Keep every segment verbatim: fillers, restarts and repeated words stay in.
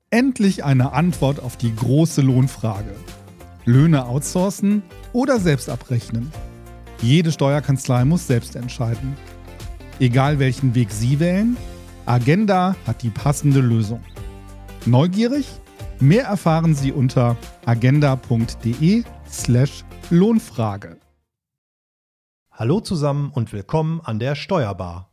Endlich eine Antwort auf die große Lohnfrage. Löhne outsourcen oder selbst abrechnen? Jede Steuerkanzlei muss selbst entscheiden. Egal welchen Weg Sie wählen, Agenda hat die passende Lösung. Neugierig? Mehr erfahren Sie unter agenda.de slash Lohnfrage. Hallo zusammen und willkommen an der Steuerbar.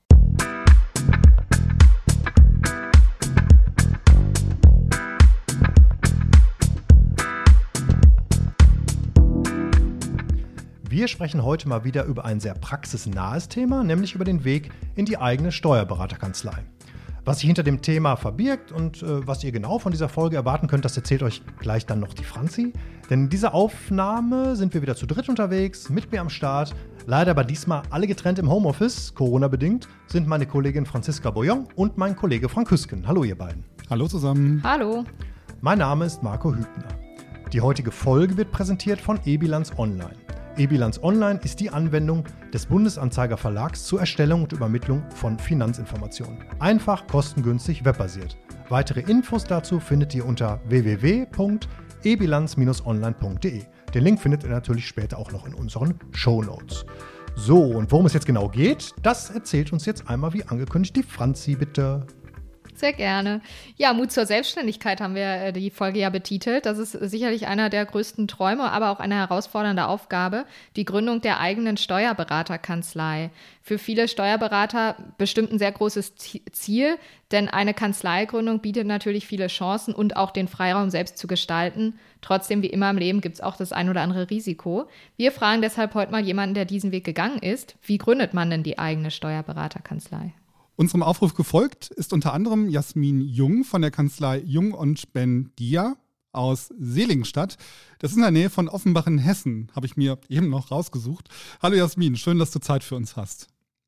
Wir sprechen heute mal wieder über ein sehr praxisnahes Thema, nämlich über den Weg in die eigene Steuerberaterkanzlei. Was sich hinter dem Thema verbirgt und äh, was ihr genau von dieser Folge erwarten könnt, das erzählt euch gleich dann noch die Franzi. Denn in dieser Aufnahme sind wir wieder zu dritt unterwegs, mit mir am Start. Leider aber diesmal alle getrennt im Homeoffice, Corona-bedingt, sind meine Kollegin Franziska Boyon und mein Kollege Frank Hüsken. Hallo ihr beiden. Hallo zusammen. Hallo. Mein Name ist Marco Hübner. Die heutige Folge wird präsentiert von eBilanz Online. eBilanz Online ist die Anwendung des Bundesanzeiger Verlags zur Erstellung und Übermittlung von Finanzinformationen. Einfach, kostengünstig, webbasiert. Weitere Infos dazu findet ihr unter w w w punkt e bilanz dash online punkt d e. Den Link findet ihr natürlich später auch noch in unseren Shownotes. So, und worum es jetzt genau geht, das erzählt uns jetzt einmal wie angekündigt die Franzi, bitte. Sehr gerne. Ja, Mut zur Selbstständigkeit haben wir äh, die Folge ja betitelt. Das ist sicherlich einer der größten Träume, aber auch eine herausfordernde Aufgabe, die Gründung der eigenen Steuerberaterkanzlei. Für viele Steuerberater bestimmt ein sehr großes Ziel, denn eine Kanzleigründung bietet natürlich viele Chancen und auch den Freiraum, selbst zu gestalten. Trotzdem, wie immer im Leben, gibt es auch das ein oder andere Risiko. Wir fragen deshalb heute mal jemanden, der diesen Weg gegangen ist. Wie gründet man denn die eigene Steuerberaterkanzlei? Unserem Aufruf gefolgt ist unter anderem Jasmin Jung von der Kanzlei Jung und Spendia aus Seligenstadt. Das ist in der Nähe von Offenbach in Hessen, habe ich mir eben noch rausgesucht. Hallo Jasmin, schön, dass du Zeit für uns hast.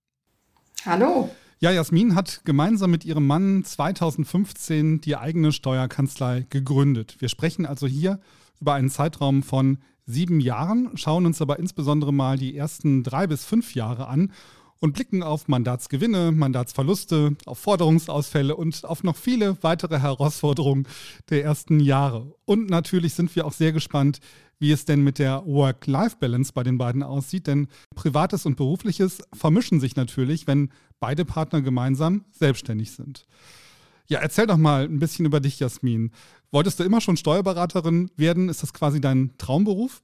Hallo. Ja, Jasmin hat gemeinsam mit ihrem Mann zweitausendfünfzehn die eigene Steuerkanzlei gegründet. Wir sprechen also hier über einen Zeitraum von sieben Jahren, schauen uns aber insbesondere mal die ersten drei bis fünf Jahre an und blicken auf Mandatsgewinne, Mandatsverluste, auf Forderungsausfälle und auf noch viele weitere Herausforderungen der ersten Jahre. Und natürlich sind wir auch sehr gespannt, wie es denn mit der Work-Life-Balance bei den beiden aussieht, denn Privates und Berufliches vermischen sich natürlich, wenn beide Partner gemeinsam selbstständig sind. Ja, erzähl doch mal ein bisschen über dich, Jasmin. Wolltest du immer schon Steuerberaterin werden? Ist das quasi dein Traumberuf?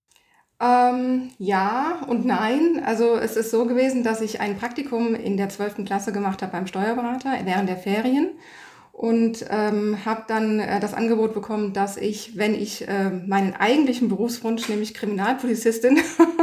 Ähm, ja und nein. Also es ist so gewesen, dass ich ein Praktikum in der zwölften Klasse gemacht habe beim Steuerberater während der Ferien und ähm, habe dann äh, das Angebot bekommen, dass ich, wenn ich äh, meinen eigentlichen Berufswunsch, nämlich Kriminalpolizistin,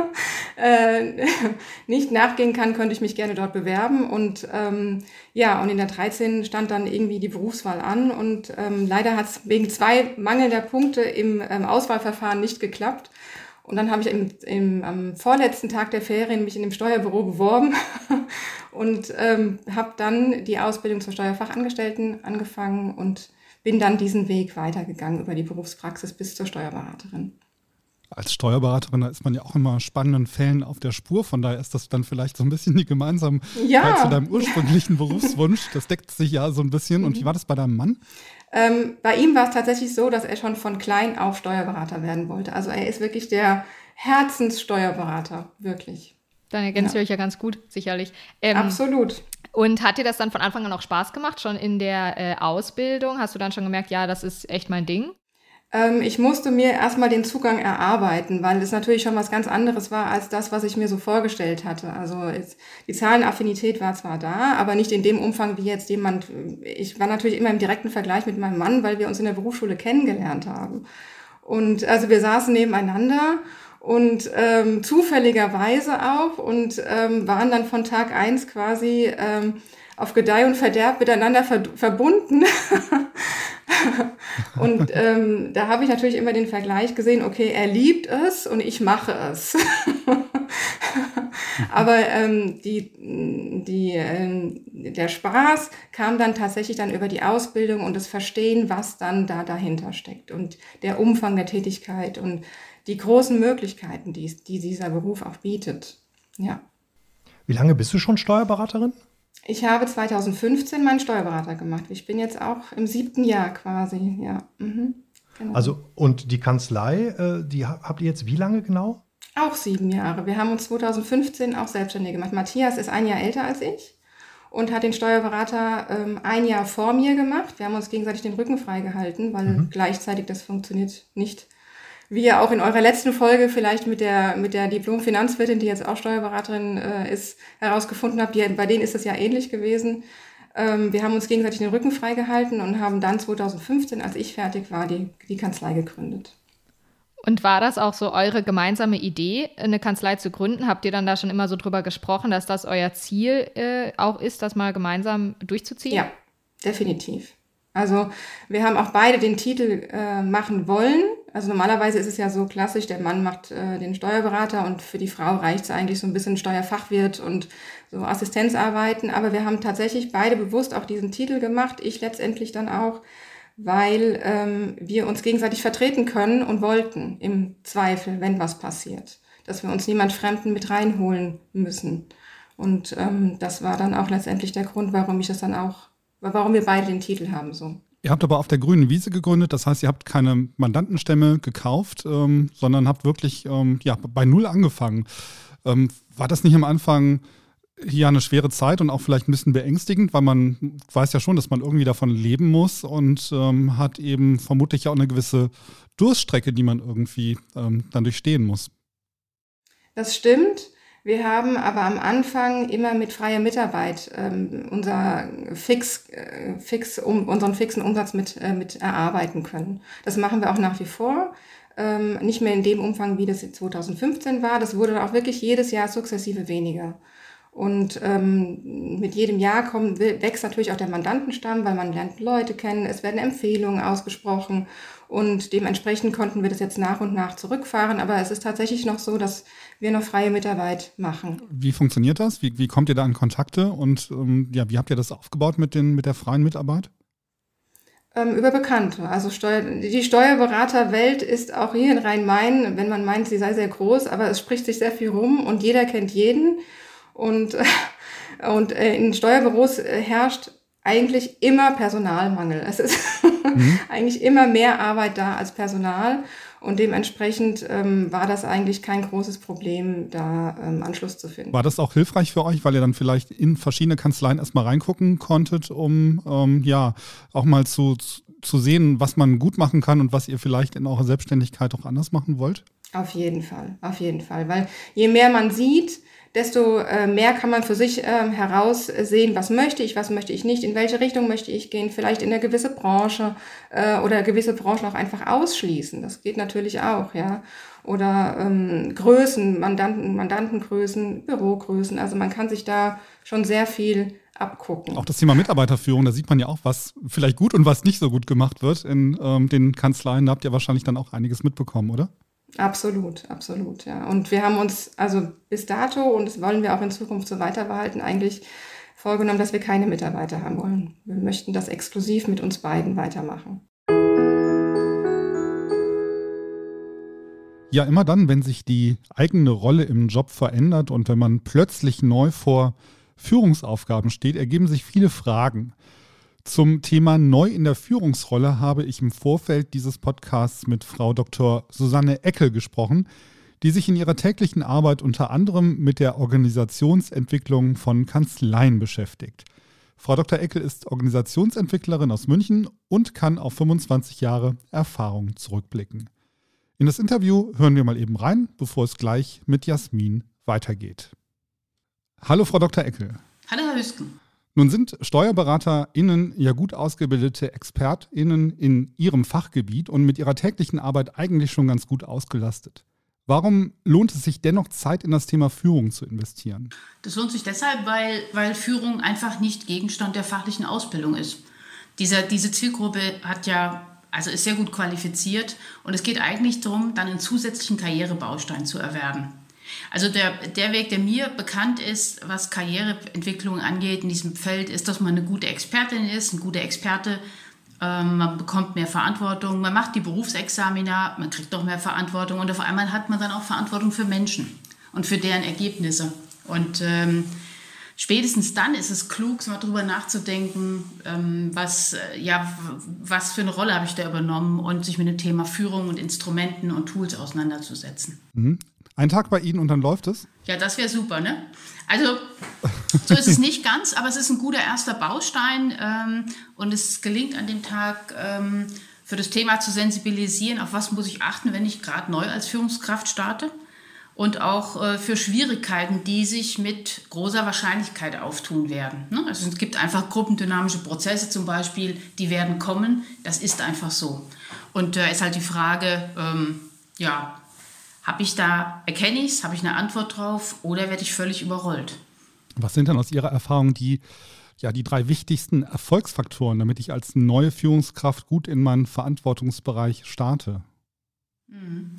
äh, nicht nachgehen kann, könnte ich mich gerne dort bewerben. Und ähm, ja, und in der dreizehn stand dann irgendwie die Berufswahl an und ähm, leider hat es wegen zwei mangelnder Punkte im ähm, Auswahlverfahren nicht geklappt. Und dann habe ich im, im, am vorletzten Tag der Ferien mich in dem Steuerbüro beworben und ähm, habe dann die Ausbildung zur Steuerfachangestellten angefangen und bin dann diesen Weg weitergegangen über die Berufspraxis bis zur Steuerberaterin. Als Steuerberaterin, da ist man ja auch immer spannenden Fällen auf der Spur. Von daher ist das dann vielleicht so ein bisschen die Gemeinsamkeit ja. zu deinem ursprünglichen Berufswunsch. Das deckt sich ja so ein bisschen. Und wie war das bei deinem Mann? Ähm, bei ihm war es tatsächlich so, dass er schon von klein auf Steuerberater werden wollte. Also er ist wirklich der Herzenssteuerberater, wirklich. Dann ergänzt ihr euch ja ganz gut, sicherlich. Ähm, Absolut. Und hat dir das dann von Anfang an auch Spaß gemacht, schon in der äh, Ausbildung? Hast du dann schon gemerkt, ja, das ist echt mein Ding? Ähm, ich musste mir erstmal den Zugang erarbeiten, weil es natürlich schon was ganz anderes war als das, was ich mir so vorgestellt hatte. Also es, die Zahlenaffinität war zwar da, aber nicht in dem Umfang wie jetzt jemand. Ich war natürlich immer im direkten Vergleich mit meinem Mann, weil wir uns in der Berufsschule kennengelernt haben. Und also wir saßen nebeneinander und ähm, zufälligerweise auch und ähm, waren dann von Tag eins quasi ähm, auf Gedeih und Verderb miteinander ver- verbunden. Und ähm, da habe ich natürlich immer den Vergleich gesehen, okay, er liebt es und ich mache es. Aber ähm, die, die, ähm, der Spaß kam dann tatsächlich dann über die Ausbildung und das Verstehen, was dann da dahinter steckt und der Umfang der Tätigkeit und die großen Möglichkeiten, die, die dieser Beruf auch bietet. Ja. Wie lange bist du schon Steuerberaterin? Ich habe zweitausendfünfzehn meinen Steuerberater gemacht. Ich bin jetzt auch im siebten Jahr quasi, ja. Mhm. Genau. Also, und die Kanzlei, äh, die habt ihr jetzt wie lange genau? Auch sieben Jahre. Wir haben uns zweitausendfünfzehn auch selbstständig gemacht. Matthias ist ein Jahr älter als ich und hat den Steuerberater ähm, ein Jahr vor mir gemacht. Wir haben uns gegenseitig den Rücken freigehalten, weil mhm. gleichzeitig das funktioniert nicht. Wie ihr auch in eurer letzten Folge vielleicht mit der, mit der Diplom-Finanzwirtin, die jetzt auch Steuerberaterin äh, ist, herausgefunden habt, die, bei denen ist das ja ähnlich gewesen. Ähm, wir haben uns gegenseitig den Rücken freigehalten und haben dann zweitausendfünfzehn, als ich fertig war, die, die Kanzlei gegründet. Und war das auch so eure gemeinsame Idee, eine Kanzlei zu gründen? Habt ihr dann da schon immer so drüber gesprochen, dass das euer Ziel äh, auch ist, das mal gemeinsam durchzuziehen? Ja, definitiv. Also wir haben auch beide den Titel äh, machen wollen. Also normalerweise ist es ja so klassisch, der Mann macht äh, den Steuerberater und für die Frau reicht es eigentlich so ein bisschen Steuerfachwirt und so Assistenzarbeiten. Aber wir haben tatsächlich beide bewusst auch diesen Titel gemacht, ich letztendlich dann auch, weil ähm, wir uns gegenseitig vertreten können und wollten im Zweifel, wenn was passiert, dass wir uns niemand Fremden mit reinholen müssen. Und ähm, das war dann auch letztendlich der Grund, warum ich das dann auch, warum wir beide den Titel haben so. Ihr habt aber auf der grünen Wiese gegründet, das heißt, ihr habt keine Mandantenstämme gekauft, ähm, sondern habt wirklich ähm, ja, bei Null angefangen. Ähm, war das nicht am Anfang hier eine schwere Zeit und auch vielleicht ein bisschen beängstigend, weil man weiß ja schon, dass man irgendwie davon leben muss und ähm, hat eben vermutlich auch eine gewisse Durststrecke, die man irgendwie ähm, dann durchstehen muss. Das stimmt. Wir haben aber am Anfang immer mit freier Mitarbeit ähm, unser Fix, äh, Fix, um, unseren fixen Umsatz mit, äh, mit erarbeiten können. Das machen wir auch nach wie vor. Ähm, nicht mehr in dem Umfang, wie das zweitausendfünfzehn war. Das wurde auch wirklich jedes Jahr sukzessive weniger. Und ähm, mit jedem Jahr kommt, wächst natürlich auch der Mandantenstamm, weil man lernt Leute kennen, es werden Empfehlungen ausgesprochen und dementsprechend konnten wir das jetzt nach und nach zurückfahren. Aber es ist tatsächlich noch so, dass wir noch freie Mitarbeit machen. Wie funktioniert das? Wie, wie kommt ihr da an Kontakte und ähm, ja, wie habt ihr das aufgebaut mit, den, mit der freien Mitarbeit? Ähm, über Bekannte. Also Steuer, die Steuerberaterwelt ist auch hier in Rhein-Main, wenn man meint, sie sei sehr groß, aber es spricht sich sehr viel rum und jeder kennt jeden. Und, und äh, in Steuerbüros äh, herrscht eigentlich immer Personalmangel. Es ist mhm. eigentlich immer mehr Arbeit da als Personal und dementsprechend ähm, war das eigentlich kein großes Problem, da ähm, Anschluss zu finden. War das auch hilfreich für euch, weil ihr dann vielleicht in verschiedene Kanzleien erstmal reingucken konntet, um ähm, ja auch mal zu, zu sehen, was man gut machen kann und was ihr vielleicht in eurer Selbstständigkeit auch anders machen wollt? Auf jeden Fall, auf jeden Fall, weil je mehr man sieht, desto äh, mehr kann man für sich äh, heraussehen, was möchte ich, was möchte ich nicht, in welche Richtung möchte ich gehen, vielleicht in eine gewisse Branche äh, oder gewisse Branchen auch einfach ausschließen. Das geht natürlich auch, ja. Oder ähm, Größen, Mandanten, Mandantengrößen, Bürogrößen. Also man kann sich da schon sehr viel abgucken. Auch das Thema Mitarbeiterführung, da sieht man ja auch, was vielleicht gut und was nicht so gut gemacht wird in ähm, den Kanzleien. Da habt ihr wahrscheinlich dann auch einiges mitbekommen, oder? Absolut, absolut, ja. Und wir haben uns also bis dato, und das wollen wir auch in Zukunft so weiter behalten, eigentlich vorgenommen, dass wir keine Mitarbeiter haben wollen. Wir möchten das exklusiv mit uns beiden weitermachen. Ja, immer dann, wenn sich die eigene Rolle im Job verändert und wenn man plötzlich neu vor Führungsaufgaben steht, ergeben sich viele Fragen. Zum Thema Neu in der Führungsrolle habe ich im Vorfeld dieses Podcasts mit Frau Doktor Susanne Eckel gesprochen, die sich in ihrer täglichen Arbeit unter anderem mit der Organisationsentwicklung von Kanzleien beschäftigt. Frau Doktor Eckel ist Organisationsentwicklerin aus München und kann auf fünfundzwanzig Jahre Erfahrung zurückblicken. In das Interview hören wir mal eben rein, bevor es gleich mit Jasmin weitergeht. Hallo Frau Doktor Eckel. Hallo Herr Hüsken. Nun sind SteuerberaterInnen ja gut ausgebildete ExpertInnen in ihrem Fachgebiet und mit ihrer täglichen Arbeit eigentlich schon ganz gut ausgelastet. Warum lohnt es sich dennoch, Zeit in das Thema Führung zu investieren? Das lohnt sich deshalb, weil, weil Führung einfach nicht Gegenstand der fachlichen Ausbildung ist. Diese, diese Zielgruppe hat ja, also ist sehr gut qualifiziert und es geht eigentlich darum, dann einen zusätzlichen Karrierebaustein zu erwerben. Also der, der Weg, der mir bekannt ist, was Karriereentwicklung angeht in diesem Feld, ist, dass man eine gute Expertin ist, ein guter Experte. Ähm, man bekommt mehr Verantwortung, man macht die Berufsexamina, man kriegt doch mehr Verantwortung und auf einmal hat man dann auch Verantwortung für Menschen und für deren Ergebnisse. Und ähm, spätestens dann ist es klug, mal drüber nachzudenken, ähm, was, äh, ja, was für eine Rolle habe ich da übernommen und sich mit dem Thema Führung und Instrumenten und Tools auseinanderzusetzen. Mhm. Ein Tag bei Ihnen und dann läuft es? Ja, das wäre super, ne? Also so ist es nicht ganz, aber es ist ein guter erster Baustein ähm, und es gelingt an dem Tag, ähm, für das Thema zu sensibilisieren, auf was muss ich achten, wenn ich gerade neu als Führungskraft starte. Und auch äh, für Schwierigkeiten, die sich mit großer Wahrscheinlichkeit auftun werden. Ne? Also es gibt einfach gruppendynamische Prozesse zum Beispiel, die werden kommen. Das ist einfach so. Und da äh, ist halt die Frage, ähm, ja, habe ich da, erkenne ich es, habe ich eine Antwort drauf oder werde ich völlig überrollt? Was sind dann aus Ihrer Erfahrung die, ja, die drei wichtigsten Erfolgsfaktoren, damit ich als neue Führungskraft gut in meinen Verantwortungsbereich starte? Mhm.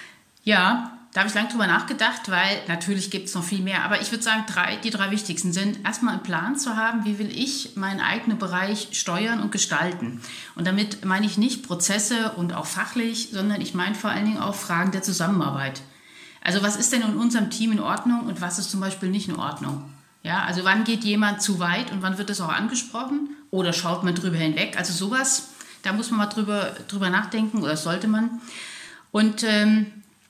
Ja, da habe ich lange drüber nachgedacht, weil natürlich gibt es noch viel mehr. Aber ich würde sagen, drei, die drei wichtigsten sind, erstmal einen Plan zu haben, wie will ich meinen eigenen Bereich steuern und gestalten. Und damit meine ich nicht Prozesse und auch fachlich, sondern ich meine vor allen Dingen auch Fragen der Zusammenarbeit. Also was ist denn in unserem Team in Ordnung und was ist zum Beispiel nicht in Ordnung? Ja, also wann geht jemand zu weit und wann wird das auch angesprochen? Oder schaut man drüber hinweg? Also sowas, da muss man mal drüber, drüber nachdenken oder sollte man. Und ähm,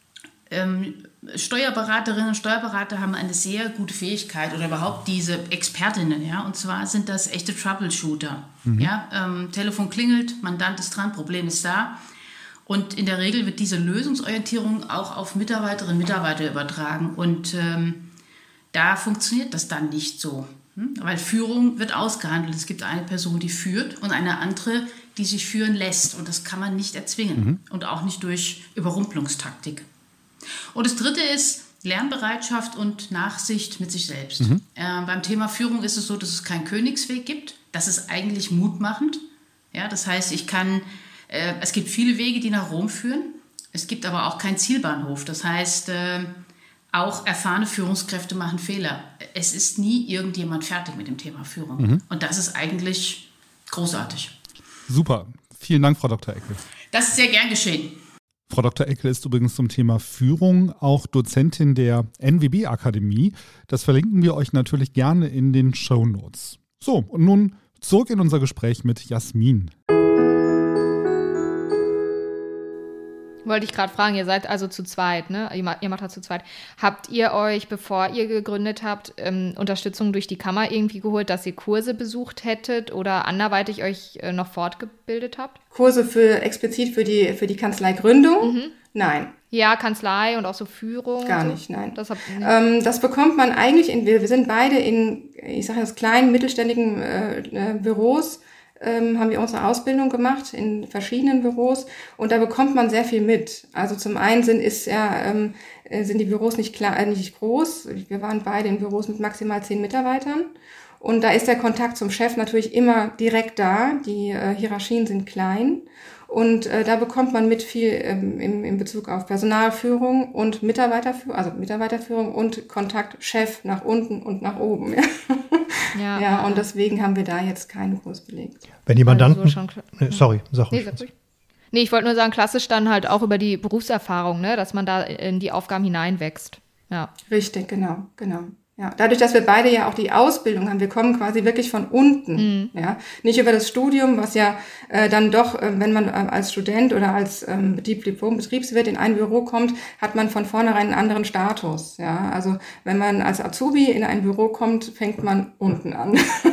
Ähm, Steuerberaterinnen und Steuerberater haben eine sehr gute Fähigkeit oder überhaupt diese Expertinnen, ja, und zwar sind das echte Troubleshooter. Mhm. Ja, ähm, Telefon klingelt, Mandant ist dran, Problem ist da und in der Regel wird diese Lösungsorientierung auch auf Mitarbeiterinnen und Mitarbeiter übertragen und ähm, da funktioniert das dann nicht so, hm? Weil Führung wird ausgehandelt. Es gibt eine Person, die führt und eine andere, die sich führen lässt und das kann man nicht erzwingen mhm. und auch nicht durch Überrumpelungstaktik. Und das Dritte ist Lernbereitschaft und Nachsicht mit sich selbst. Mhm. Äh, beim Thema Führung ist es so, dass es keinen Königsweg gibt. Das ist eigentlich mutmachend. Ja, das heißt, ich kann, äh, es gibt viele Wege, die nach Rom führen. Es gibt aber auch keinen Zielbahnhof. Das heißt, äh, auch erfahrene Führungskräfte machen Fehler. Es ist nie irgendjemand fertig mit dem Thema Führung. Mhm. Und das ist eigentlich großartig. Super. Vielen Dank, Frau Doktor Eckel. Das ist sehr gern geschehen. Frau Doktor Eckel ist übrigens zum Thema Führung auch Dozentin der N W B-Akademie. Das verlinken wir euch natürlich gerne in den Shownotes. So, und nun zurück in unser Gespräch mit Jasmin. Wollte ich gerade fragen, ihr seid also zu zweit, ne? Ihr macht, ihr macht das zu zweit. Habt ihr euch, bevor ihr gegründet habt, ähm, Unterstützung durch die Kammer irgendwie geholt, dass ihr Kurse besucht hättet oder anderweitig euch äh, noch fortgebildet habt? Kurse für explizit für die, für die Kanzleigründung? Mhm. Nein. Ja, Kanzlei und auch so Führung. Gar so. nicht, nein. Das, habt, nee. ähm, das bekommt man eigentlich, in, wir, wir sind beide in, ich sage jetzt kleinen, mittelständigen äh, äh, Büros, Ähm, haben wir unsere Ausbildung gemacht in verschiedenen Büros und da bekommt man sehr viel mit. Also zum einen sind, ist ja, ähm, sind die Büros nicht, klar, äh, nicht groß. Wir waren beide in Büros mit maximal zehn Mitarbeitern und da ist der Kontakt zum Chef natürlich immer direkt da. Die äh, Hierarchien sind klein und äh, da bekommt man mit viel ähm, im, in Bezug auf Personalführung und Mitarbeiterführung, also Mitarbeiterführung und Kontakt Chef nach unten und nach oben. Ja. Ja, ja, und deswegen haben wir da jetzt keinen Kurs belegt. Wenn die Mandanten... Also so nee, sorry, sag nee, ruhig. Nee, ich wollte nur sagen, klassisch dann halt auch über die Berufserfahrung, ne, dass man da in die Aufgaben hineinwächst. Ja. Richtig, genau, genau. Ja, dadurch, dass wir beide ja auch die Ausbildung haben, wir kommen quasi wirklich von unten, mhm. ja, nicht über das Studium, was ja äh, dann doch, äh, wenn man äh, als Student oder als ähm, Diplom-Betriebswirt in ein Büro kommt, hat man von vornherein einen anderen Status, ja, also wenn man als Azubi in ein Büro kommt, fängt man unten an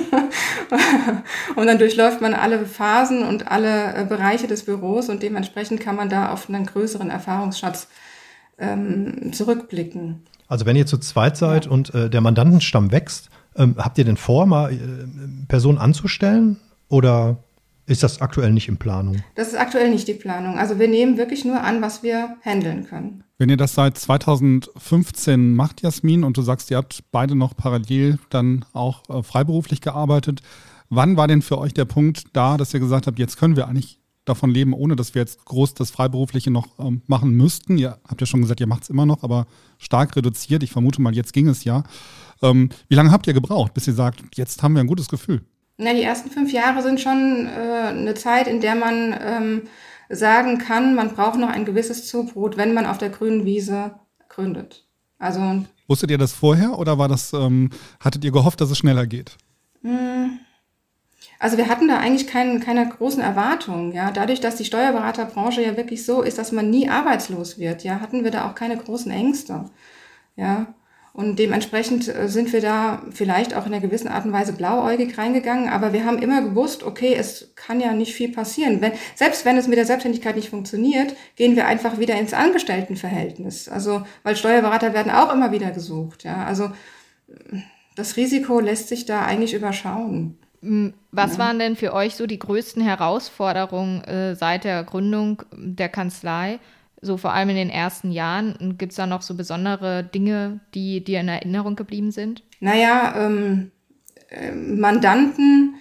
und dann durchläuft man alle Phasen und alle äh, Bereiche des Büros und dementsprechend kann man da auf einen größeren Erfahrungsschatz ähm, zurückblicken. Also wenn ihr zu zweit seid ja. und äh, der Mandantenstamm wächst, ähm, habt ihr denn vor, mal äh, Personen anzustellen oder ist das aktuell nicht in Planung? Das ist aktuell nicht die Planung. Also wir nehmen wirklich nur an, was wir handeln können. Wenn ihr das seit zweitausendfünfzehn macht, Jasmin, und du sagst, ihr habt beide noch parallel dann auch äh, freiberuflich gearbeitet, wann war denn für euch der Punkt da, dass ihr gesagt habt, jetzt können wir eigentlich davon leben, ohne dass wir jetzt groß das Freiberufliche noch ähm, machen müssten? Ihr habt ja schon gesagt, ihr macht es immer noch, aber stark reduziert. Ich vermute mal, jetzt ging es ja. Ähm, wie lange habt ihr gebraucht, bis ihr sagt, jetzt haben wir ein gutes Gefühl? Na, die ersten fünf Jahre sind schon äh, eine Zeit, in der man ähm, sagen kann, man braucht noch ein gewisses Zubrot, wenn man auf der grünen Wiese gründet. Also wusstet ihr das vorher oder war das, ähm, hattet ihr gehofft, dass es schneller geht? Also wir hatten da eigentlich kein, keine großen Erwartungen. Ja? Dadurch, dass die Steuerberaterbranche ja wirklich so ist, dass man nie arbeitslos wird, ja, hatten wir da auch keine großen Ängste. Ja? Und dementsprechend sind wir da vielleicht auch in einer gewissen Art und Weise blauäugig reingegangen. Aber wir haben immer gewusst, okay, es kann ja nicht viel passieren. Wenn, selbst wenn es mit der Selbstständigkeit nicht funktioniert, gehen wir einfach wieder ins Angestelltenverhältnis. Also, weil Steuerberater werden auch immer wieder gesucht. Ja? Also das Risiko lässt sich da eigentlich überschauen. Was Ja. waren denn für euch so die größten Herausforderungen äh, seit der Gründung der Kanzlei? So vor allem in den ersten Jahren. Gibt es da noch so besondere Dinge, die dir in Erinnerung geblieben sind? Naja, ähm, äh, Mandanten,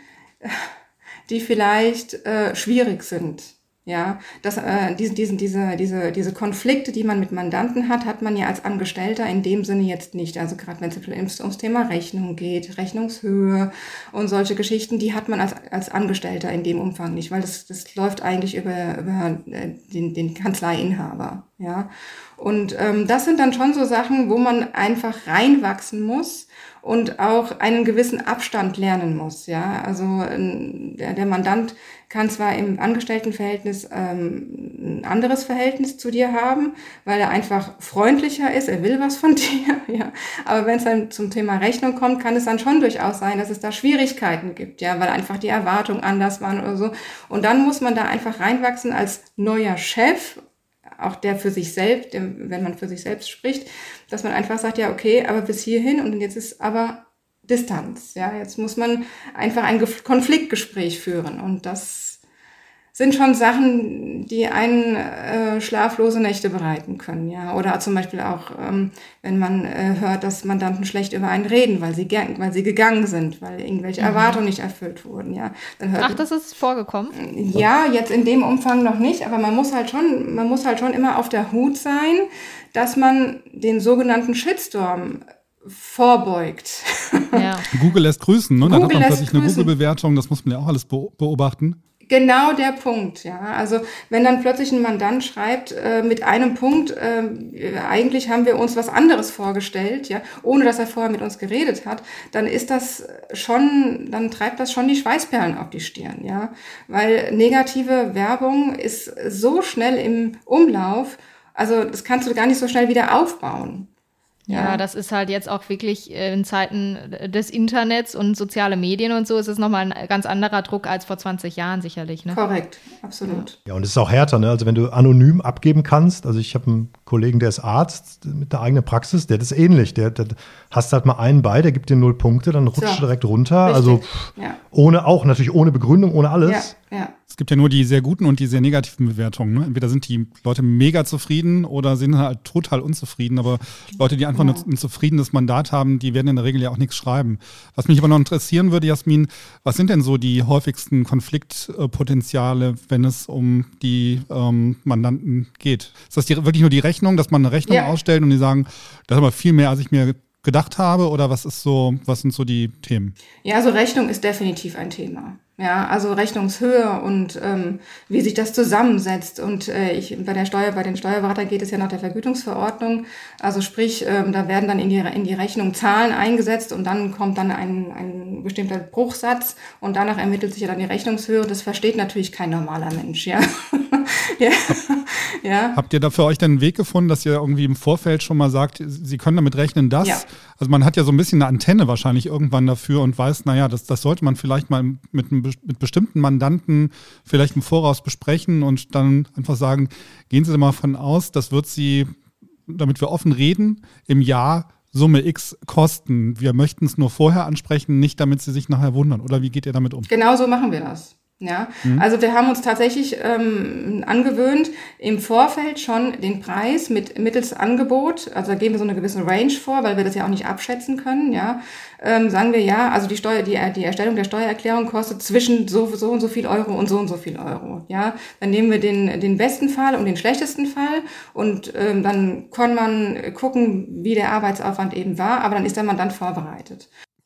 die vielleicht äh, schwierig sind. Ja, das, äh, diesen, diesen, diese, diese, diese Konflikte, die man mit Mandanten hat, hat man ja als Angestellter in dem Sinne jetzt nicht. Also gerade wenn es ums, ums Thema Rechnung geht, Rechnungshöhe und solche Geschichten, die hat man als, als Angestellter in dem Umfang nicht, weil das, das läuft eigentlich über, über den, den Kanzleiinhaber. Ja, und ähm, das sind dann schon so Sachen, wo man einfach reinwachsen muss und auch einen gewissen Abstand lernen muss. Ja, also äh, der, der Mandant kann zwar im Angestelltenverhältnis ähm, ein anderes Verhältnis zu dir haben, weil er einfach freundlicher ist, er will was von dir, ja. Aber wenn es dann zum Thema Rechnung kommt, kann es dann schon durchaus sein, dass es da Schwierigkeiten gibt, ja, weil einfach die Erwartungen anders waren oder so. Und dann muss man da einfach reinwachsen als neuer Chef, auch der für sich selbst, wenn man für sich selbst spricht, dass man einfach sagt, ja, okay, aber bis hierhin und jetzt ist aber Distanz. Ja, jetzt muss man einfach ein Konfliktgespräch führen und das sind schon Sachen, die einen äh, schlaflose Nächte bereiten können. Ja, oder zum Beispiel auch, ähm, wenn man äh, hört, dass Mandanten schlecht über einen reden, weil sie ge- weil sie gegangen sind, weil irgendwelche mhm. Erwartungen nicht erfüllt wurden. Ja, dann hört Ach, das ist vorgekommen? Ja, jetzt in dem Umfang noch nicht, aber man muss halt schon, man muss halt schon immer auf der Hut sein, dass man den sogenannten Shitstorm vorbeugt. Ja. Google lässt grüßen, ne? Dann Google hat man lässt plötzlich eine grüßen. Google-Bewertung, das muss man ja auch alles beobachten. Genau der Punkt, ja. Also wenn dann plötzlich ein Mandant schreibt äh, mit einem Punkt, äh, eigentlich haben wir uns was anderes vorgestellt, ja, ohne dass er vorher mit uns geredet hat, dann ist das schon, dann treibt das schon die Schweißperlen auf die Stirn, ja. Weil negative Werbung ist so schnell im Umlauf, also das kannst du gar nicht so schnell wieder aufbauen. Ja, Ja. das ist halt jetzt auch wirklich äh, in Zeiten des Internets und soziale Medien und so ist es nochmal ein ganz anderer Druck als vor zwanzig Jahren sicherlich, ne? Korrekt, absolut. Ja, und es ist auch härter, ne? Also wenn du anonym abgeben kannst, also ich habe einen Kollegen, der ist Arzt mit einer eigenen Praxis, der ist ähnlich, der, der hast halt mal einen bei, der gibt dir null Punkte, dann rutscht So, du direkt runter, richtig. also pff, Ja, ohne, auch natürlich ohne Begründung, ohne alles. ja, ja. Es gibt ja nur die sehr guten und die sehr negativen Bewertungen. Ne? Entweder sind die Leute mega zufrieden oder sind halt total unzufrieden. Aber Leute, die einfach Ja. nur ein zufriedenes Mandat haben, die werden in der Regel ja auch nichts schreiben. Was mich aber noch interessieren würde, Jasmin, was sind denn so die häufigsten Konfliktpotenziale, wenn es um die ähm, Mandanten geht? Ist das die, wirklich nur die Rechnung, dass man eine Rechnung Ja. ausstellt und die sagen, das ist aber viel mehr, als ich mir gedacht habe? Oder was ist so, was sind so die Themen? Ja, also Rechnung ist definitiv ein Thema. Ja, also Rechnungshöhe und ähm, wie sich das zusammensetzt. Und äh, ich bei der Steuer, bei den Steuerberatern geht es ja nach der Vergütungsverordnung. Also sprich, ähm, da werden dann in die in die Rechnung Zahlen eingesetzt und dann kommt dann ein, ein bestimmter Bruchsatz und danach ermittelt sich ja dann die Rechnungshöhe. Und das versteht natürlich kein normaler Mensch, ja. ja. ja. Habt ihr da für euch denn einen Weg gefunden, dass ihr irgendwie im Vorfeld schon mal sagt, Sie können damit rechnen, dass? Ja. Also man hat ja so ein bisschen eine Antenne wahrscheinlich irgendwann dafür und weiß, naja, das, das sollte man vielleicht mal mit, einem, mit bestimmten Mandanten vielleicht im Voraus besprechen und dann einfach sagen, gehen Sie da mal von aus, das wird Sie, damit wir offen reden, im Jahr Summe X kosten. Wir möchten es nur vorher ansprechen, nicht damit Sie sich nachher wundern. Oder wie geht ihr damit um? Genau so machen wir das. Ja, mhm. Also wir haben uns tatsächlich ähm, angewöhnt, im Vorfeld schon den Preis mit mittels Angebot, also da geben wir so eine gewisse Range vor, weil wir das ja auch nicht abschätzen können, ja, ähm, sagen wir ja, also die Steuer, die, die Erstellung der Steuererklärung kostet zwischen so, so und so viel Euro und so und so viel Euro, ja. Dann nehmen wir den, den besten Fall und den schlechtesten Fall und ähm, dann kann man gucken, wie der Arbeitsaufwand eben war, aber dann ist der Mandant vorbereitet.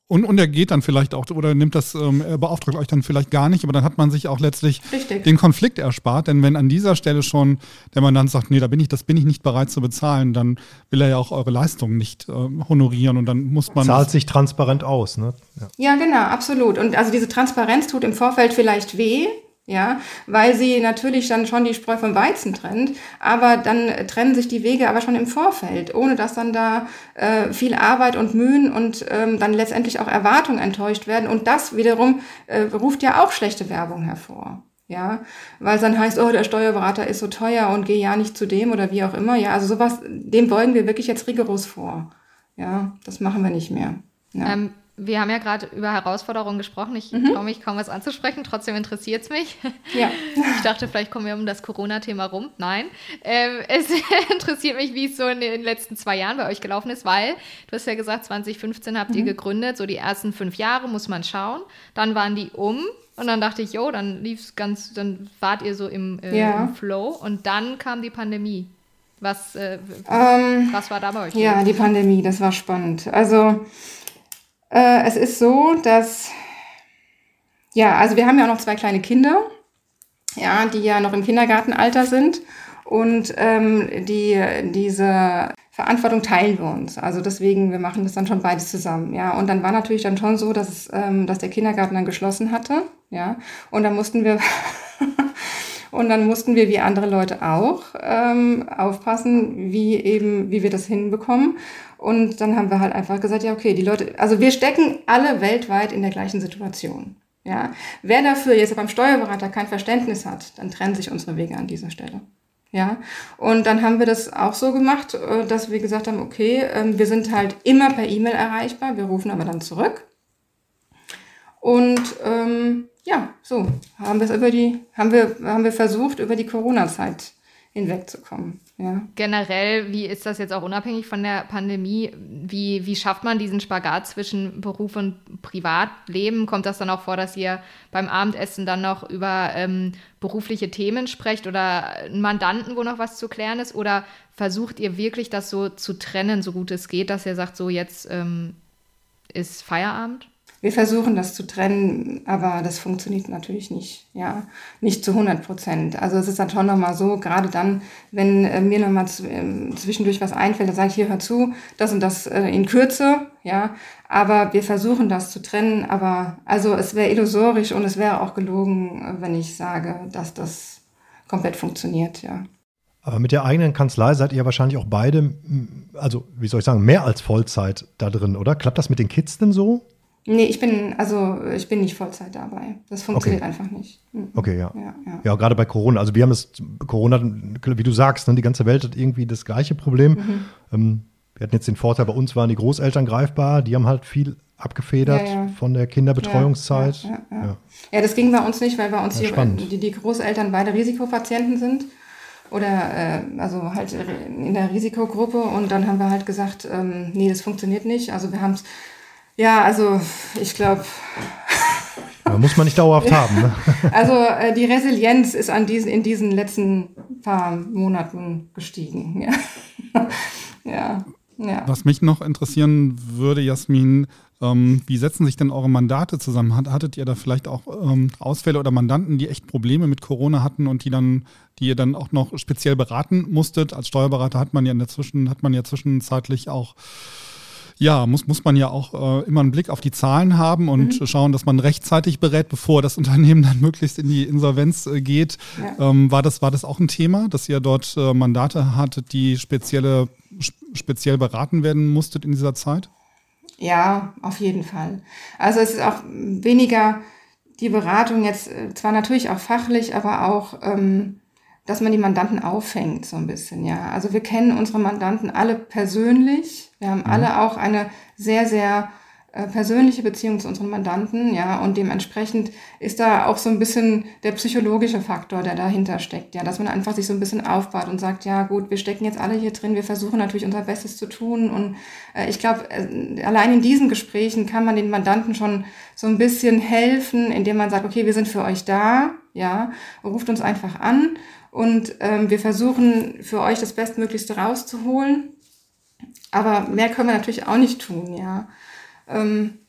Und, und er geht dann vielleicht auch, oder nimmt das, ähm, er beauftragt euch dann vielleicht gar nicht, aber dann hat man sich auch letztlich Richtig. den Konflikt erspart. Denn wenn an dieser Stelle schon der Mandant sagt, nee, da bin ich, das bin ich nicht bereit zu bezahlen, dann will er ja auch eure Leistungen nicht äh, honorieren und dann muss man. Zahlt sich transparent aus, ne? Ja. ja, genau, absolut. Und also diese Transparenz tut im Vorfeld vielleicht weh. Ja, weil sie natürlich dann schon die Spreu vom Weizen trennt, aber dann trennen sich die Wege aber schon im Vorfeld, ohne dass dann da äh, viel Arbeit und Mühen und ähm, dann letztendlich auch Erwartungen enttäuscht werden. Und das wiederum äh, ruft ja auch schlechte Werbung hervor. Ja, weil es dann heißt, oh, der Steuerberater ist so teuer und geh ja nicht zu dem oder wie auch immer. Ja, also sowas, dem beugen wir wirklich jetzt rigoros vor. Ja, das machen wir nicht mehr. Ja. Ähm, Wir haben ja gerade über Herausforderungen gesprochen. Ich Mhm. traue mich kaum was anzusprechen, trotzdem interessiert es mich. Ja. Ich dachte, vielleicht kommen wir um das Corona-Thema rum. Nein, ähm, es interessiert mich, wie es so in den letzten zwei Jahren bei euch gelaufen ist, weil du hast ja gesagt, zwanzig fünfzehn habt ihr gegründet, so die ersten fünf Jahre muss man schauen. Dann waren die um und dann dachte ich, jo, dann lief's ganz, dann wart ihr so im, äh, Ja. im Flow und dann kam die Pandemie. Was, äh, Ähm, was war da bei euch? Ja, die Pandemie, das war spannend. Also äh, es ist so, dass, ja, also wir haben ja auch noch zwei kleine Kinder, ja, die ja noch im Kindergartenalter sind und ähm, die, diese Verantwortung teilen wir uns. Also deswegen, wir machen das dann schon beides zusammen, ja. Und dann war natürlich dann schon so, dass, es, ähm, dass der Kindergarten dann geschlossen hatte, ja. Und dann mussten wir... Und dann mussten wir, wie andere Leute auch, ähm, aufpassen, wie eben, wie wir das hinbekommen. Und dann haben wir halt einfach gesagt, ja, okay, die Leute, also wir stecken alle weltweit in der gleichen Situation. Ja, wer dafür jetzt beim Steuerberater kein Verständnis hat, dann trennen sich unsere Wege an dieser Stelle. Ja, und dann haben wir das auch so gemacht, dass wir gesagt haben, okay, wir sind halt immer per E-Mail erreichbar, wir rufen aber dann zurück. Und ähm, ja, so haben wir es über die, haben wir, haben wir versucht, über die Corona-Zeit hinwegzukommen. Ja. Generell, wie ist das jetzt auch unabhängig von der Pandemie? Wie, wie schafft man diesen Spagat zwischen Beruf und Privatleben? Kommt das dann auch vor, dass ihr beim Abendessen dann noch über ähm, berufliche Themen sprecht oder einen Mandanten, wo noch was zu klären ist? Oder versucht ihr wirklich, das so zu trennen, so gut es geht, dass ihr sagt, so jetzt ähm, ist Feierabend? Wir versuchen das zu trennen, aber das funktioniert natürlich nicht, ja, nicht zu hundert Prozent. Also es ist dann schon nochmal so, gerade dann, wenn äh, mir nochmal äh, zwischendurch was einfällt, dann sage ich, hier, hör zu, das und das äh, in Kürze, ja, aber wir versuchen das zu trennen, aber also es wäre illusorisch und es wäre auch gelogen, wenn ich sage, dass das komplett funktioniert, ja. Aber mit der eigenen Kanzlei seid ihr wahrscheinlich auch beide, also wie soll ich sagen, mehr als Vollzeit da drin, oder? Klappt das mit den Kids denn so? Nee, ich bin, also ich bin nicht Vollzeit dabei. Das funktioniert Okay. einfach nicht. Mhm. Okay, ja. Ja, ja. Ja, gerade bei Corona. Also wir haben es, Corona, wie du sagst, ne, die ganze Welt hat irgendwie das gleiche Problem. Mhm. Ähm, wir hatten jetzt den Vorteil, bei uns waren die Großeltern greifbar, die haben halt viel abgefedert Ja, ja. von der Kinderbetreuungszeit. Ja, ja, ja. Ja. Ja, das ging bei uns nicht, weil bei uns Ja, die, spannend. die, die Großeltern beide Risikopatienten sind oder äh, also halt in der Risikogruppe und dann haben wir halt gesagt, ähm, nee, das funktioniert nicht. Also wir haben es, ja, also ich glaube, Ja, muss man nicht dauerhaft haben. Ne? also äh, die Resilienz ist an diesen, in diesen letzten paar Monaten gestiegen. Ja, ja. ja. Was mich noch interessieren würde, Jasmin, ähm, wie setzen sich denn eure Mandate zusammen? Hat, hattet ihr da vielleicht auch ähm, Ausfälle oder Mandanten, die echt Probleme mit Corona hatten und die dann, die ihr dann auch noch speziell beraten musstet? Als Steuerberater hat man ja in der Zwischen, hat man ja zwischenzeitlich auch, ja, muss, muss man ja auch äh, immer einen Blick auf die Zahlen haben und Mhm. schauen, dass man rechtzeitig berät, bevor das Unternehmen dann möglichst in die Insolvenz äh, geht. Ja. Ähm, war das, war das auch ein Thema, dass ihr dort äh, Mandate hattet, die spezielle, speziell beraten werden musstet in dieser Zeit? Ja, auf jeden Fall. Also es ist auch weniger die Beratung jetzt, äh, zwar natürlich auch fachlich, aber auch, ähm, dass man die Mandanten auffängt so ein bisschen, ja. Also wir kennen unsere Mandanten alle persönlich. Wir haben alle auch eine sehr, sehr äh, persönliche Beziehung zu unseren Mandanten, ja. Und dementsprechend ist da auch so ein bisschen der psychologische Faktor, der dahinter steckt, ja. Dass man einfach sich so ein bisschen aufbaut und sagt, ja gut, wir stecken jetzt alle hier drin, wir versuchen natürlich unser Bestes zu tun. Und äh, ich glaube, äh, allein in diesen Gesprächen kann man den Mandanten schon so ein bisschen helfen, indem man sagt, okay, wir sind für euch da, ja. Ruft uns einfach an. Und ähm, wir versuchen für euch das Bestmöglichste rauszuholen. Aber mehr können wir natürlich auch nicht tun, ja. Ähm,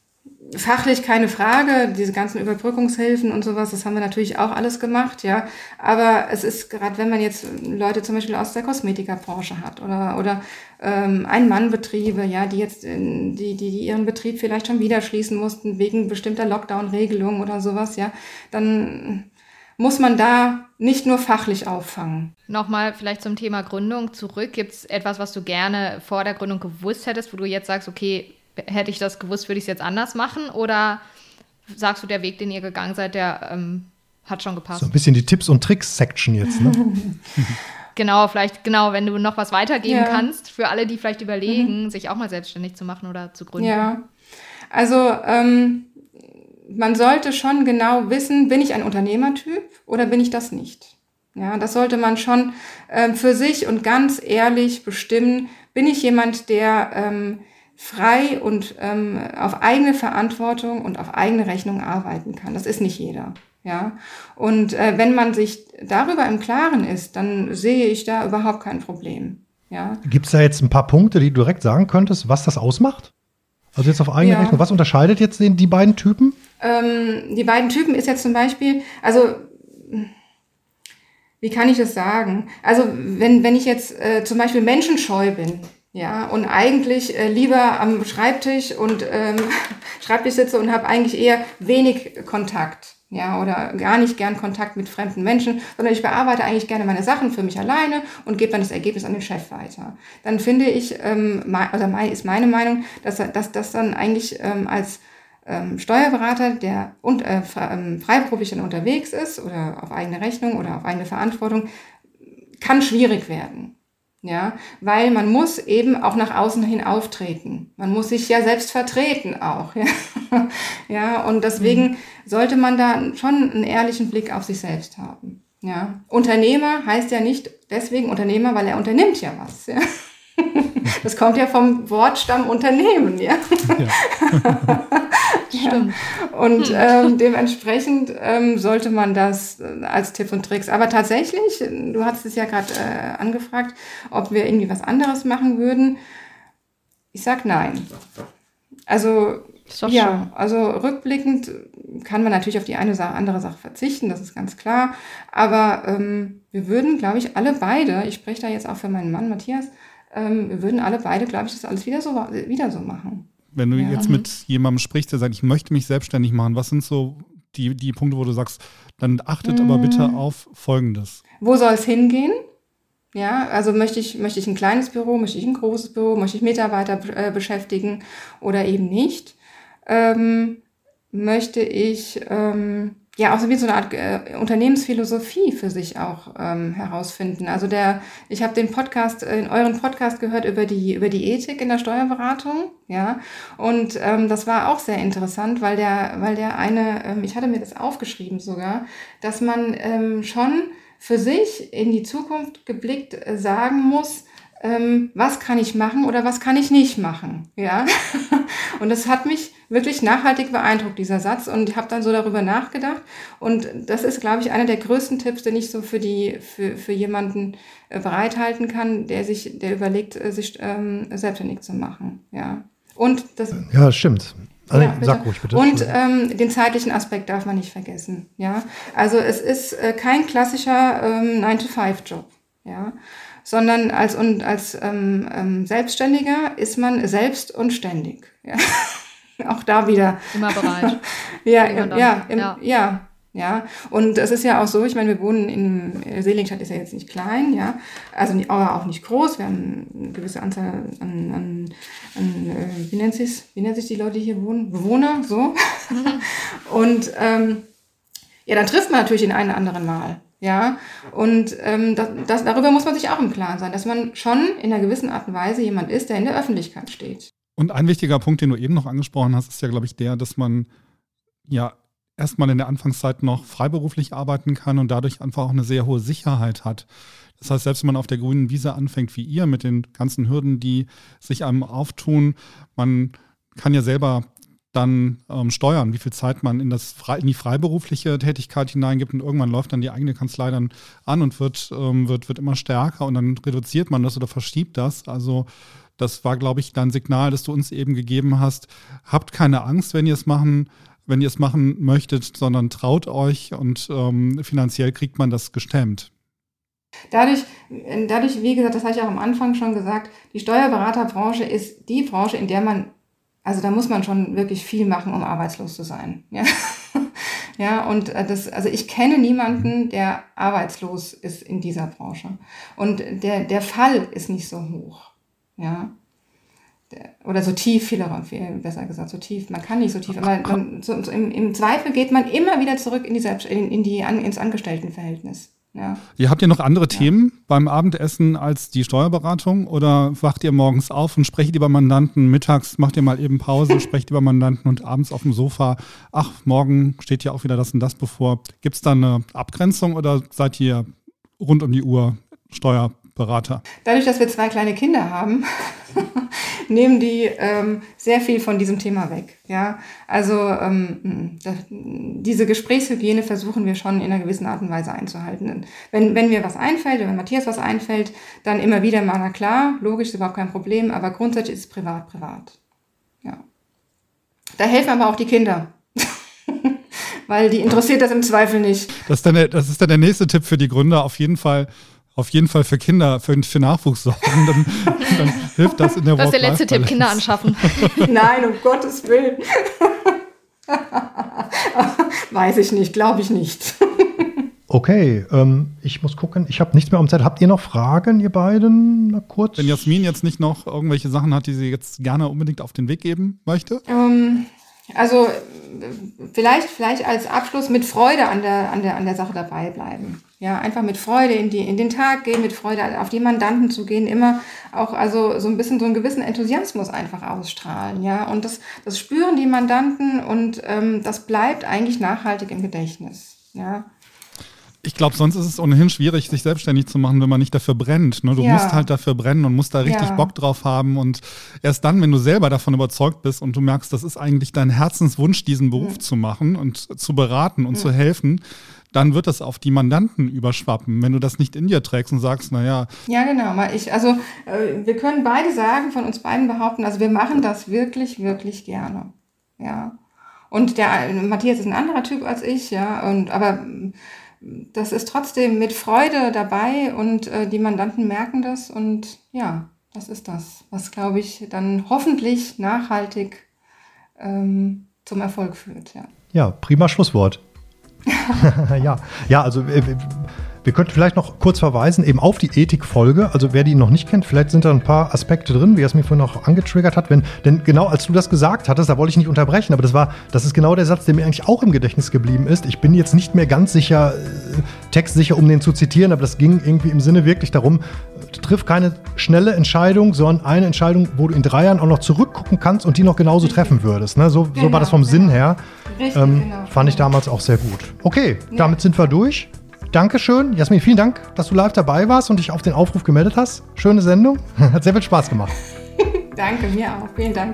fachlich keine Frage, diese ganzen Überbrückungshilfen und sowas, das haben wir natürlich auch alles gemacht, ja. Aber es ist gerade, wenn man jetzt Leute zum Beispiel aus der Kosmetikerbranche hat oder, oder ähm, Ein-Mann-Betriebe, ja, die jetzt in, die, die, die ihren Betrieb vielleicht schon wieder schließen mussten wegen bestimmter Lockdown-Regelungen oder sowas, ja, dann muss man da nicht nur fachlich auffangen. Nochmal vielleicht zum Thema Gründung zurück. Gibt es etwas, was du gerne vor der Gründung gewusst hättest, wo du jetzt sagst, okay, hätte ich das gewusst, würde ich es jetzt anders machen? Oder sagst du, der Weg, den ihr gegangen seid, der ähm, hat schon gepasst? So ein bisschen die Tipps- und Tricks-Section jetzt, ne? Genau, vielleicht, genau, wenn du noch was weitergeben ja. kannst, für alle, die vielleicht überlegen, mhm. sich auch mal selbstständig zu machen oder zu gründen. Ja, also ähm, man sollte schon genau wissen, bin ich ein Unternehmertyp oder bin ich das nicht? Ja, das sollte man schon ähm, für sich und ganz ehrlich bestimmen. Bin ich jemand, der ähm, frei und ähm, auf eigene Verantwortung und auf eigene Rechnung arbeiten kann? Das ist nicht jeder. Ja, und äh, wenn man sich darüber im Klaren ist, dann sehe ich da überhaupt kein Problem. Ja. Gibt es da jetzt ein paar Punkte, die du direkt sagen könntest, was das ausmacht? Also jetzt auf eigene ja. Rechnung, was unterscheidet jetzt den, die beiden Typen? Ähm, die beiden Typen ist jetzt zum Beispiel, also wie kann ich das sagen? Also wenn, wenn ich jetzt äh, zum Beispiel menschenscheu bin, ja, und eigentlich äh, lieber am Schreibtisch und ähm, Schreibtisch sitze und habe eigentlich eher wenig Kontakt, ja, oder gar nicht gern Kontakt mit fremden Menschen, sondern ich bearbeite eigentlich gerne meine Sachen für mich alleine und gebe dann das Ergebnis an den Chef weiter. Dann finde ich, ähm, also ist meine Meinung, dass dass das dann eigentlich ähm, als ähm, Steuerberater, der und, äh, freiberuflich dann unterwegs ist oder auf eigene Rechnung oder auf eigene Verantwortung, kann schwierig werden. Ja, weil man muss eben auch nach außen hin auftreten. Man muss sich ja selbst vertreten auch. Ja, ja, und deswegen mhm. sollte man da schon einen ehrlichen Blick auf sich selbst haben. Ja, Unternehmer heißt ja nicht deswegen Unternehmer, weil er unternimmt ja was. Ja. Das kommt ja vom Wortstamm Unternehmen, ja. ja. Stimmt. Und ähm, dementsprechend ähm, sollte man das äh, als Tipp und Tricks. Aber tatsächlich, du hattest es ja gerade äh, angefragt, ob wir irgendwie was anderes machen würden. Ich sag nein. Also ja, schön. Also rückblickend kann man natürlich auf die eine oder andere Sache verzichten, das ist ganz klar. Aber ähm, wir würden, glaube ich, alle beide, ich spreche da jetzt auch für meinen Mann Matthias, ähm, wir würden alle beide, glaube ich, das alles wieder so, wieder so machen. Wenn du ja. jetzt mit jemandem sprichst, der sagt, ich möchte mich selbstständig machen, was sind so die, die Punkte, wo du sagst, dann achtet mhm. aber bitte auf Folgendes. Wo soll es hingehen? Ja, also möchte ich, möchte ich ein kleines Büro, möchte ich ein großes Büro, möchte ich Mitarbeiter äh, beschäftigen oder eben nicht? Ähm, möchte ich ähm, ja auch so wie so eine Art äh, Unternehmensphilosophie für sich auch ähm, herausfinden. Also der, ich habe den Podcast, äh, in euren Podcast gehört über die über die Ethik in der Steuerberatung, ja, und ähm, das war auch sehr interessant, weil der, weil der eine, ähm, ich hatte mir das aufgeschrieben sogar, dass man ähm, schon für sich in die Zukunft geblickt äh, sagen muss, ähm, was kann ich machen oder was kann ich nicht machen, ja. Und das hat mich wirklich nachhaltig beeindruckt, dieser Satz, und ich habe dann so darüber nachgedacht, und das ist, glaube ich, einer der größten Tipps, den ich so für die für für jemanden äh, bereithalten kann, der sich der überlegt, äh, sich ähm, selbstständig zu machen, ja. Und das ja, das stimmt. Also, ja, sag ruhig bitte. Und ähm, den zeitlichen Aspekt darf man nicht vergessen, ja. Also es ist äh, kein klassischer ähm, nine to five Job, ja, sondern als und als ähm, ähm, Selbstständiger ist man selbst und ständig, ja. Auch da wieder. Immer bereit. ja, Immer ja, im, ja, ja, ja. Und es ist ja auch so, ich meine, wir wohnen in, Seligenstadt ist ja jetzt nicht klein, ja, also nicht, aber auch nicht groß. Wir haben eine gewisse Anzahl an, an, an äh, wie nennt sich's? Wie nennt sich die Leute, die hier wohnen? Bewohner, so. Und ähm, ja, dann trifft man natürlich den einen oder anderen Mal. Ja, und ähm, das, das, darüber muss man sich auch im Klaren sein, dass man schon in einer gewissen Art und Weise jemand ist, der in der Öffentlichkeit steht. Und ein wichtiger Punkt, den du eben noch angesprochen hast, ist ja, glaube ich, der, dass man ja erstmal in der Anfangszeit noch freiberuflich arbeiten kann und dadurch einfach auch eine sehr hohe Sicherheit hat. Das heißt, selbst wenn man auf der grünen Wiese anfängt wie ihr mit den ganzen Hürden, die sich einem auftun, man kann ja selber dann ähm, steuern, wie viel Zeit man in, das, in die freiberufliche Tätigkeit hineingibt, und irgendwann läuft dann die eigene Kanzlei dann an und wird, ähm, wird, wird immer stärker, und dann reduziert man das oder verschiebt das. Also Das war, glaube ich, dein Signal, das du uns eben gegeben hast. Habt keine Angst, wenn ihr es machen, wenn ihr es machen möchtet, sondern traut euch und ähm, finanziell kriegt man das gestemmt. Dadurch, dadurch, wie gesagt, das habe ich auch am Anfang schon gesagt, die Steuerberaterbranche ist die Branche, in der man, also da muss man schon wirklich viel machen, um arbeitslos zu sein. Ja, ja und das, also ich kenne niemanden, der arbeitslos ist in dieser Branche. Und der, der Fall ist nicht so hoch. Ja. Oder so tief, viel besser gesagt, so tief. Man kann nicht so tief, aber man, so, so im, im Zweifel geht man immer wieder zurück in die, Selbst, in, in die ins Angestelltenverhältnis. Ja. Ihr habt ihr noch andere ja. Themen beim Abendessen als die Steuerberatung oder wacht ihr morgens auf und sprecht über Mandanten, mittags macht ihr mal eben Pause, sprecht über Mandanten und abends auf dem Sofa, ach, morgen steht ja auch wieder das und das bevor. Gibt es da eine Abgrenzung oder seid ihr rund um die Uhr Steuerberater? Dadurch, dass wir zwei kleine Kinder haben, nehmen die ähm, sehr viel von diesem Thema weg. Ja, also ähm, das, diese Gesprächshygiene versuchen wir schon in einer gewissen Art und Weise einzuhalten. Wenn, wenn mir was einfällt, wenn Matthias was einfällt, dann immer wieder mal, na klar, logisch, ist überhaupt kein Problem, aber grundsätzlich ist es privat, privat. Ja. Da helfen aber auch die Kinder. Weil die interessiert das im Zweifel nicht. Das ist dann der, das ist dann der nächste Tipp für die Gründer, auf jeden Fall Auf jeden Fall für Kinder, für, für Nachwuchs sorgen, dann, dann hilft das in der Work-Life-Balance. Das ist der letzte Tipp, Kinder anschaffen. Nein, um Gottes Willen. Weiß ich nicht, glaube ich nicht. Okay, ähm, ich muss gucken, ich habe nichts mehr um Zeit. Habt ihr noch Fragen, ihr beiden? Mal kurz. Wenn Jasmin jetzt nicht noch irgendwelche Sachen hat, die sie jetzt gerne unbedingt auf den Weg geben möchte? Ähm, also vielleicht, vielleicht als Abschluss mit Freude an der, an der, an der Sache dabei bleiben. Ja, einfach mit Freude in die, in den Tag gehen, mit Freude auf die Mandanten zu gehen, immer auch, also so ein bisschen so einen gewissen Enthusiasmus einfach ausstrahlen, ja. Und das, das spüren die Mandanten und ähm, das bleibt eigentlich nachhaltig im Gedächtnis, ja. Ich glaube, sonst ist es ohnehin schwierig, sich selbstständig zu machen, wenn man nicht dafür brennt. Ne? Du Ja. musst halt dafür brennen und musst da richtig Ja. Bock drauf haben. Und erst dann, wenn du selber davon überzeugt bist und du merkst, das ist eigentlich dein Herzenswunsch, diesen Beruf Mhm. zu machen und zu beraten und Mhm. zu helfen, dann wird das auf die Mandanten überschwappen. Wenn du das nicht in dir trägst und sagst, naja, Ja, genau. Mal Ich, also äh, wir können beide sagen, von uns beiden behaupten, also wir machen das wirklich, wirklich gerne. Ja. Und der Matthias ist ein anderer Typ als ich, ja. Und aber das ist trotzdem mit Freude dabei und äh, die Mandanten merken das und ja, das ist das, was, glaube ich, dann hoffentlich nachhaltig ähm, zum Erfolg führt. Ja, Ja, prima Schlusswort. ja. ja, also äh, wir könnten vielleicht noch kurz verweisen eben auf die Ethikfolge. Also wer die noch nicht kennt, vielleicht sind da ein paar Aspekte drin, wie er es mir vorhin noch angetriggert hat. Wenn, denn genau als du das gesagt hattest, da wollte ich nicht unterbrechen, aber das war, das ist genau der Satz, der mir eigentlich auch im Gedächtnis geblieben ist. Ich bin jetzt nicht mehr ganz sicher, äh, textsicher, um den zu zitieren, aber das ging irgendwie im Sinne wirklich darum, triff keine schnelle Entscheidung, sondern eine Entscheidung, wo du in drei Jahren auch noch zurückgucken kannst und die noch genauso treffen würdest. Ne? So, Genau, so war das vom genau. Sinn her. richtig, Ähm, genau. fand ich damals auch sehr gut. Okay, Ja. damit sind wir durch. Dankeschön. Jasmin, vielen Dank, dass du live dabei warst und dich auf den Aufruf gemeldet hast. Schöne Sendung. Hat sehr viel Spaß gemacht. Danke, mir auch. Vielen Dank.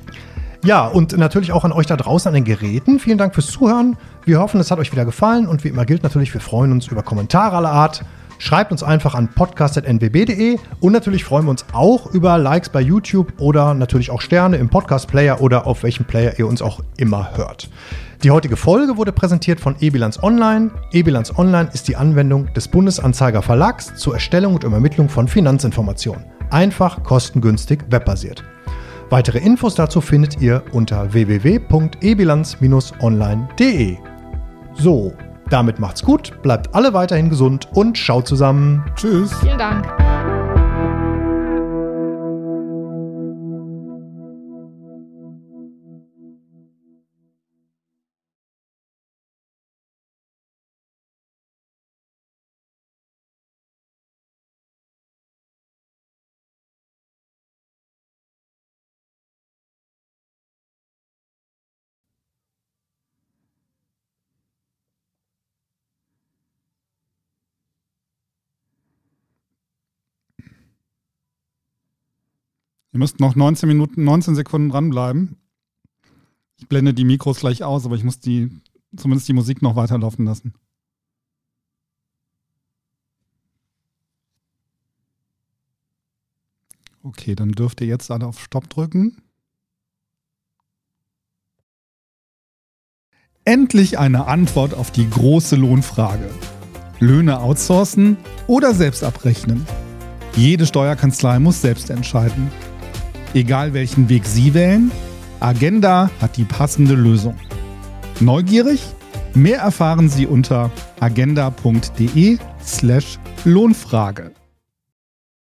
Ja, und natürlich auch an euch da draußen an den Geräten. Vielen Dank fürs Zuhören. Wir hoffen, es hat euch wieder gefallen. Und wie immer gilt natürlich, wir freuen uns über Kommentare aller Art. Schreibt uns einfach an podcast punkt n w b punkt d e. Und natürlich freuen wir uns auch über Likes bei YouTube oder natürlich auch Sterne im Podcast-Player oder auf welchem Player ihr uns auch immer hört. Die heutige Folge wurde präsentiert von eBilanz Online. eBilanz Online ist die Anwendung des Bundesanzeiger Verlags zur Erstellung und Übermittlung von Finanzinformationen. Einfach, kostengünstig, webbasiert. Weitere Infos dazu findet ihr unter w w w punkt e bilanz online punkt d e. So, damit macht's gut, bleibt alle weiterhin gesund und schaut zusammen. tschüss. Vielen Dank. Ihr müsst noch neunzehn Minuten, neunzehn Sekunden dranbleiben. Ich blende die Mikros gleich aus, aber ich muss die, zumindest die Musik noch weiterlaufen lassen. Okay, dann dürft ihr jetzt alle auf Stopp drücken. Endlich eine Antwort auf die große Lohnfrage. Löhne outsourcen oder selbst abrechnen? Jede Steuerkanzlei muss selbst entscheiden. Egal welchen Weg Sie wählen, Agenda hat die passende Lösung. Neugierig? Mehr erfahren Sie unter agenda punkt de slash Lohnfrage.